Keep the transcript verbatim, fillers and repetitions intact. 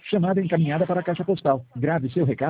Chamada encaminhada para a caixa postal. Grave seu recado.